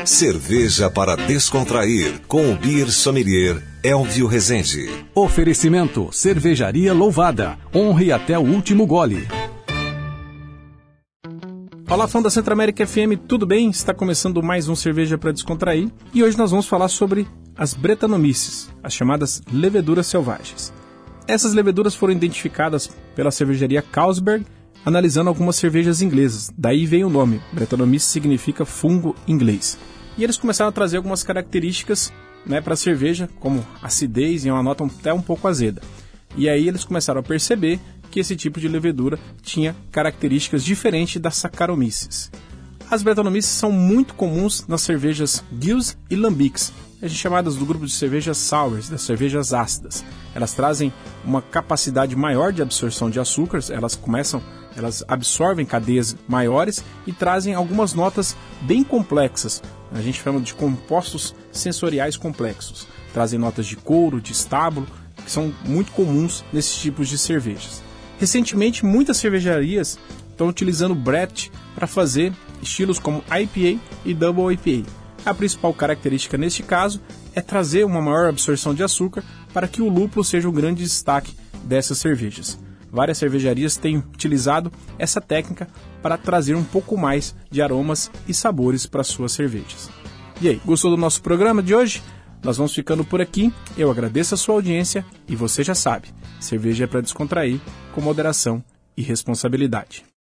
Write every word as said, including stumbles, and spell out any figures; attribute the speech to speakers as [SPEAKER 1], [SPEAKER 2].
[SPEAKER 1] Cerveja para descontrair, com o Beer Sommelier Elvio Rezende.
[SPEAKER 2] Oferecimento, Cervejaria Louvada. Honre até o último gole.
[SPEAKER 3] Olá, fã da Centro-América F M, tudo bem? Está começando mais um Cerveja para Descontrair e hoje nós vamos falar sobre as Brettanomyces, as chamadas leveduras selvagens. Essas leveduras foram identificadas pela cervejaria Carlsberg, analisando algumas cervejas inglesas. Daí vem o nome, Brettanomyces significa fungo inglês. E eles começaram a trazer algumas características, né, para a cerveja, como acidez e uma nota até um pouco azeda. E aí eles começaram a perceber que esse tipo de levedura tinha características diferentes das Saccharomyces. As Brettanomyces são muito comuns nas cervejas Gueuze e Lambics, chamadas do grupo de cervejas sours, das cervejas ácidas. Elas trazem uma capacidade maior de absorção de açúcares, elas começam, elas absorvem cadeias maiores e trazem algumas notas bem complexas. A gente chama de compostos sensoriais complexos. Trazem notas de couro, de estábulo, que são muito comuns nesses tipos de cervejas. Recentemente, muitas cervejarias estão utilizando Brett para fazer estilos como I P A e Double I P A. A principal característica neste caso é trazer uma maior absorção de açúcar para que o lúpulo seja o grande destaque dessas cervejas. Várias cervejarias têm utilizado essa técnica para trazer um pouco mais de aromas e sabores para suas cervejas. E aí, gostou do nosso programa de hoje? Nós vamos ficando por aqui. Eu agradeço a sua audiência e você já sabe, cerveja é para descontrair com moderação e responsabilidade.